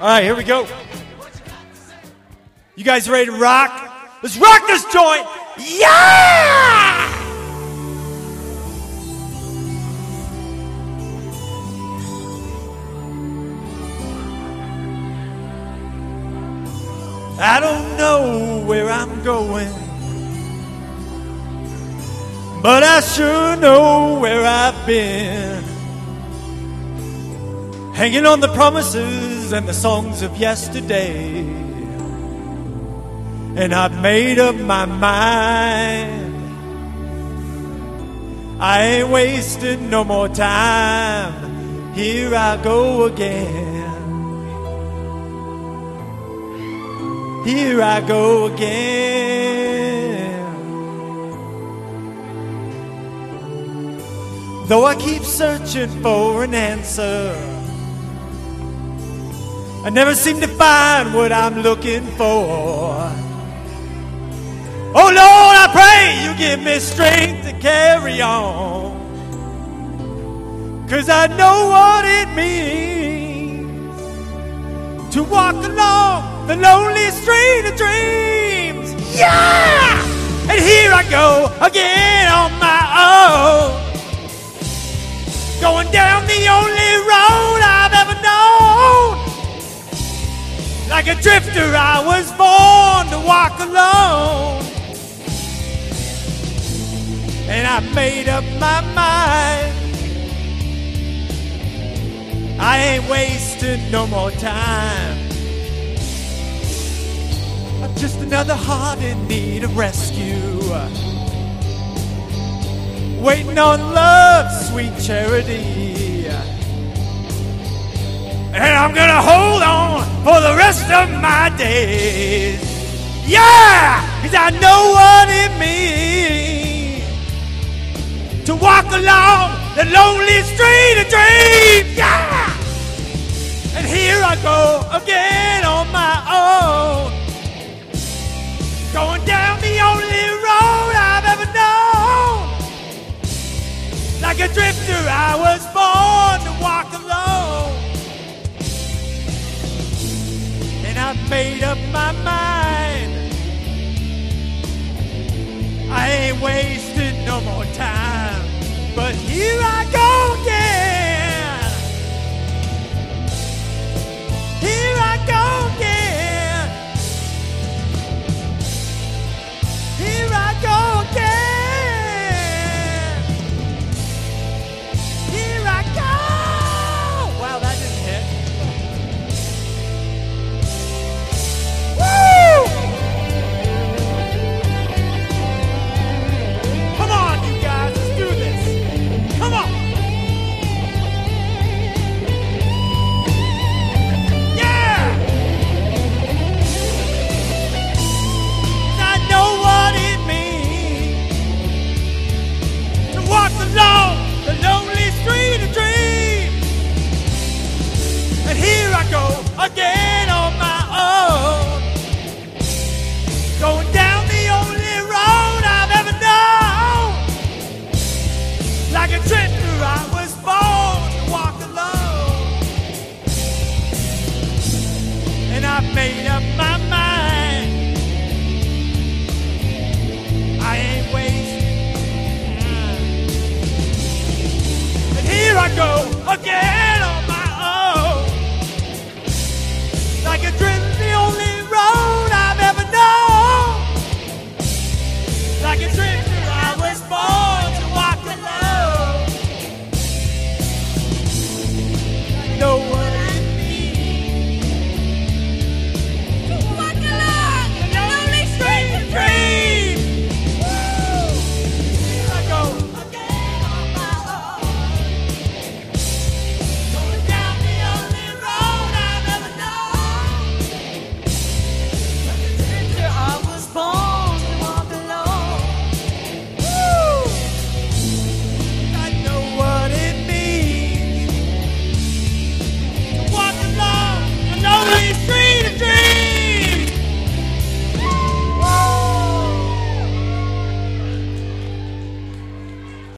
All right, here we go. You guys ready to rock? Let's rock this joint. Yeah! I don't know where I'm going, but I sure know where I've been. Hanging on the promises and the songs of yesterday. And I've made up my mind. I ain't wasting no more time. Here I go again. Here I go again. Though I keep searching for an answer, I never seem to find what I'm looking for. Oh Lord, I pray you give me strength to carry on, 'cause I know what it means to walk along the lonely street of dreams. Yeah! And here I go again on my own, going down the only road I've ever known. Like a drifter, I was born to walk alone. And I made up my mind. I ain't wasting no more time. I'm just another heart in need of rescue, waiting on love's sweet charity. And I'm gonna hold on for the rest of my days. Yeah! 'Cause I know what it means to walk along the lonely street of dreams. Yeah! And here I go again on my own, going down the only road I've ever known. Like a drifter, I was born to walk alone. And I've made up my mind. I ain't wasting no more time. But here I go again. Here I go again. Here I go again. Here I go. Wow, that didn't hit. Woo! Come on, you guys, let's do this. Come on. Yeah! I know what it means to walk along the lonely street of dreams. And here I go again on my own, going down the only road I've ever known. Like a drifter, I was born to walk alone. And I've made up my mind. I ain't wasting time. And here I go again.